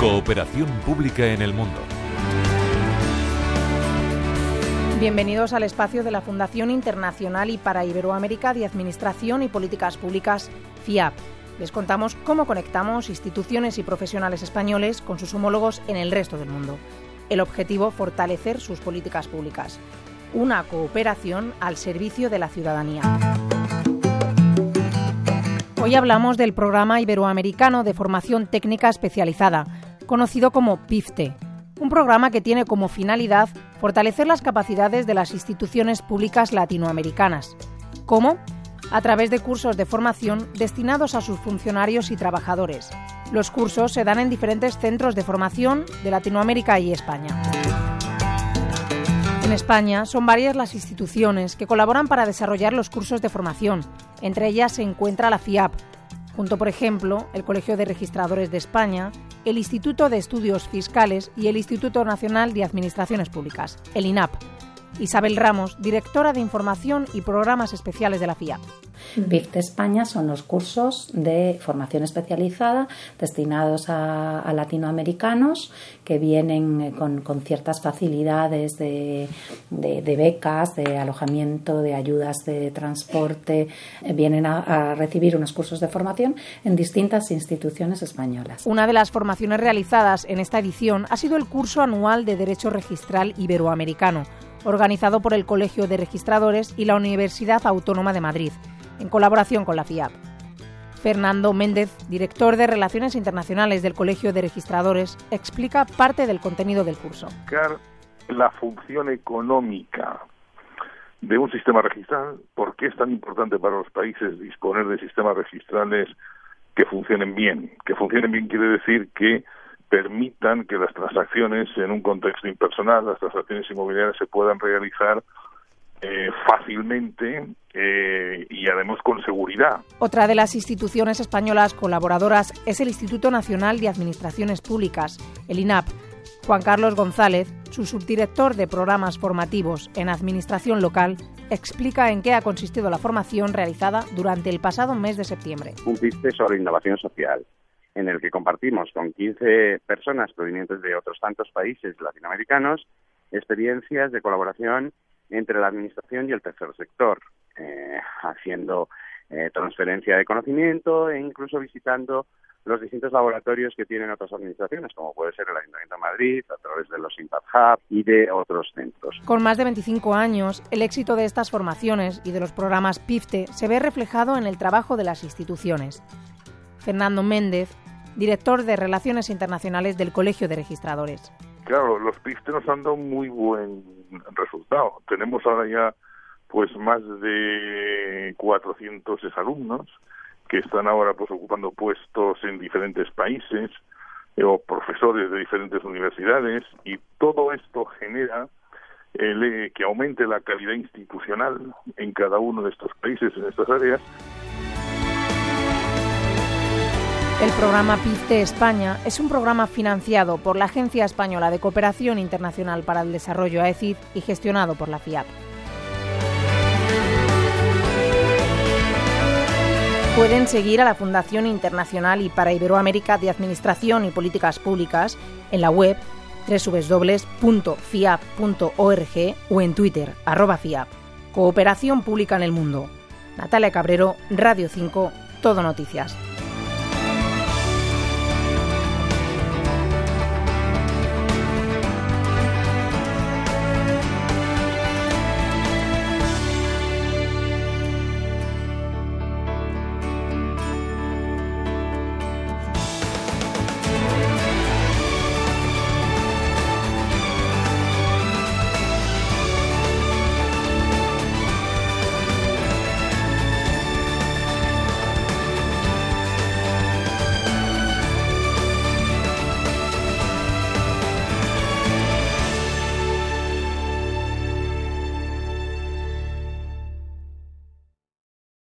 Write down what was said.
Cooperación pública en el mundo. Bienvenidos al espacio de la Fundación Internacional y para Iberoamérica de Administración y Políticas Públicas, FIAP. Les contamos cómo conectamos instituciones y profesionales españoles con sus homólogos en el resto del mundo. El objetivo, fortalecer sus políticas públicas. Una cooperación al servicio de la ciudadanía. Hoy hablamos del Programa Iberoamericano de Formación Técnica Especializada, conocido como PIFTE. Un programa que tiene como finalidad fortalecer las capacidades de las instituciones públicas latinoamericanas. ¿Cómo? A través de cursos de formación destinados a sus funcionarios y trabajadores. Los cursos se dan en diferentes centros de formación de Latinoamérica y España. En España son varias las instituciones que colaboran para desarrollar los cursos de formación. Entre ellas se encuentra la FIAP, junto, por ejemplo, el Colegio de Registradores de España, el Instituto de Estudios Fiscales y el Instituto Nacional de Administraciones Públicas, el INAP. Isabel Ramos, directora de Información y Programas Especiales de la FIAP. PIFTE España son los cursos de formación especializada destinados a latinoamericanos que vienen con ciertas facilidades de becas, de alojamiento, de ayudas de transporte. Vienen a recibir unos cursos de formación en distintas instituciones españolas. Una de las formaciones realizadas en esta edición ha sido el curso anual de Derecho Registral Iberoamericano, organizado por el Colegio de Registradores y la Universidad Autónoma de Madrid, en colaboración con la FIAP. Fernando Méndez, director de Relaciones Internacionales del Colegio de Registradores, explica parte del contenido del curso. La función económica de un sistema registral, ¿por qué es tan importante para los países disponer de sistemas registrales que funcionen bien? Que funcionen bien quiere decir que permitan que las transacciones en un contexto impersonal, las transacciones inmobiliarias se puedan realizar fácilmente y además con seguridad. Otra de las instituciones españolas colaboradoras es el Instituto Nacional de Administraciones Públicas, el INAP. Juan Carlos González, su subdirector de programas formativos en Administración Local, explica en qué ha consistido la formación realizada durante el pasado mes de septiembre. Un PIFTE sobre innovación social, en el que compartimos con 15 personas provenientes de otros tantos países latinoamericanos experiencias de colaboración entre la administración y el tercer sector, haciendo transferencia de conocimiento e incluso visitando los distintos laboratorios que tienen otras administraciones, como puede ser el Ayuntamiento de Madrid, a través de los Impact Hub y de otros centros. Con más de 25 años, el éxito de estas formaciones y de los programas PIFTE se ve reflejado en el trabajo de las instituciones. Fernando Méndez, director de Relaciones Internacionales del Colegio de Registradores. Claro, los PIFTE nos han dado muy buen resultado. Tenemos ahora ya más de 400 exalumnos que están ahora ocupando puestos en diferentes países o profesores de diferentes universidades, y todo esto genera que aumente la calidad institucional en cada uno de estos países, en estas áreas. El programa PIFTE España es un programa financiado por la Agencia Española de Cooperación Internacional para el Desarrollo, AECID, y gestionado por la FIAP. Pueden seguir a la Fundación Internacional y para Iberoamérica de Administración y Políticas Públicas en la web www.fiap.org o en Twitter, @FIAP. Cooperación Pública en el Mundo. Natalia Cabrero, Radio 5, Todo Noticias.